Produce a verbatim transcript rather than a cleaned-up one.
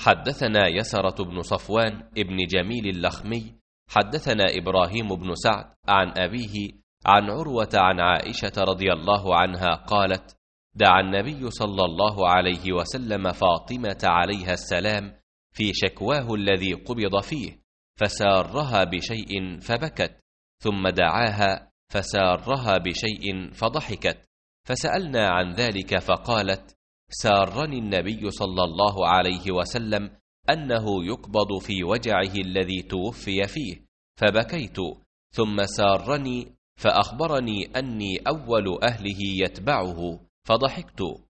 حدثنا يسرة بن صفوان ابن جميل اللخمي حدثنا إبراهيم بن سعد عن أبيه عن عروة عن عائشة رضي الله عنها قالت: دعا النبي صلى الله عليه وسلم فاطمة عليها السلام في شكواه الذي قبض فيه، فسارها بشيء فبكت، ثم دعاها فسارها بشيء فضحكت، فسألنا عن ذلك فقالت: سارني النبي صلى الله عليه وسلم أنه يقبض في وجعه الذي توفي فيه، فبكيت، ثم سارني فأخبرني أني أول أهله يتبعه، فضحكت.